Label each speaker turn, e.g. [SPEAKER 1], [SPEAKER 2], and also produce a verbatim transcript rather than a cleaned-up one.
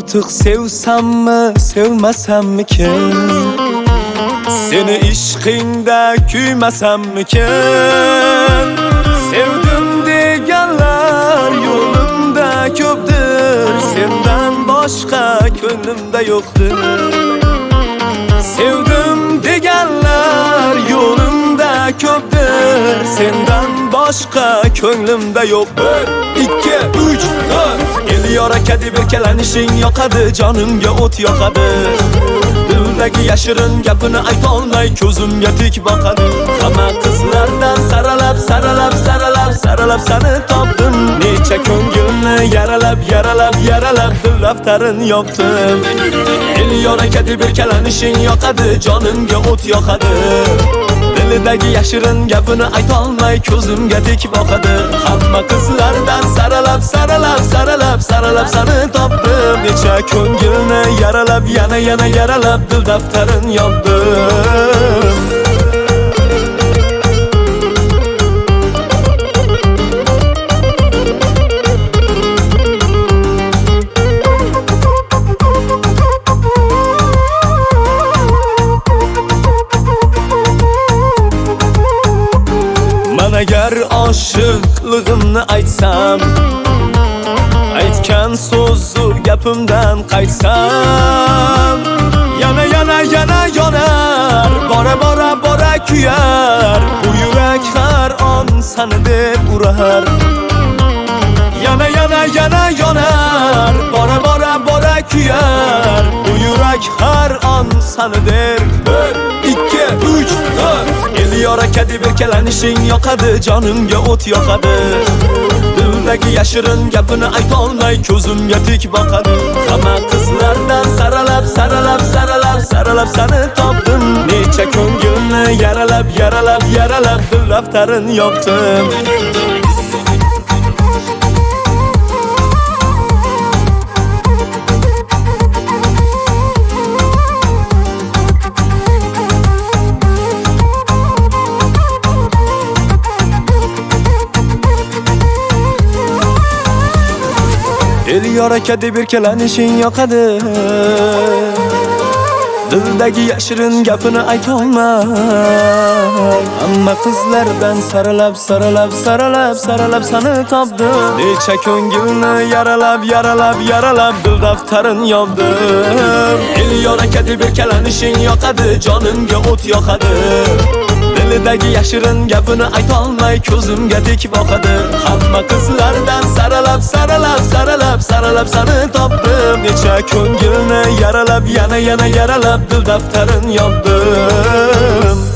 [SPEAKER 1] Artık sevsammi, sevmasammikin? Seni ishqingda kuymasammikin? Sevdim deganlar yo'limda ko'pdir, sendan boshqa ko'nglimda yo'qdir. Sevdim deganlar yo'limda ko'pdir, sendan boshqa ko'nglimda yo'q. bir, ikki, uch, to'rt. El yorakadi berkalanishing yoqadi, jonimga o't yoqadi. Dildagi yashirin gapini aytolmay ko'zimga tik boqadi. Hamma qizlardan saralab, saralab, saralab, saralab seni topdim. Necha ko'ngilni yaralab, yaralab, yaralab dil daftarini yopdim. El yorakadi berkalanishing yoqadi, jonimga o't yoqadi. Dilidagi yashirin gapini aytolmay ko'zimga tik boqadi. Hamma qizlardan saralab, saralab, saralab, saralab seni topdim. Necha ko'ngilni yaralab, yana yana yaralab dil daftarin yopdim. Agar oshiqligimni aytsam, aytgan so'zu gapimdan qaytsam, yana yana yana yonar, bora bora bora kuyar, bu yurak har on seni deb urar. Yana yana yana yonar, bora bora bora kuyar, bu yurak har on seni der. bir, ikki, uch, to'rt. El yorakadi berkalanishing yoqadi, jonimga o't yoqadi. Dildagi yashirin gapini aytolmay ko'zimga tik boqadi. Hamma qizlardan saralab, saralab, saralab, saralab seni topdim. Necha ko'ngilni yaralab, yaralab, yaralab dil daftarini yopdim. El yorakadi berkalanishing yoqadi. Dildagi yashirin gapini aytolmay. Hamma qizlardan saralab, saralab, saralab, saralab seni topdim. Necha ko'ngilni yaralab, yaralab, yaralab dil daftarin yopdim. El yorakadi berkalanishing yoqadi, jonimga o't yoqadi. Dilidagi yashirin gapini aytolmay ko'zimga tik boqadi. Hamma qizlardan saralab, saralab, saralab, saralab seni topdim. Necha ko'ngilni yaralab, yana yana yaralab dil daftarin yopdim.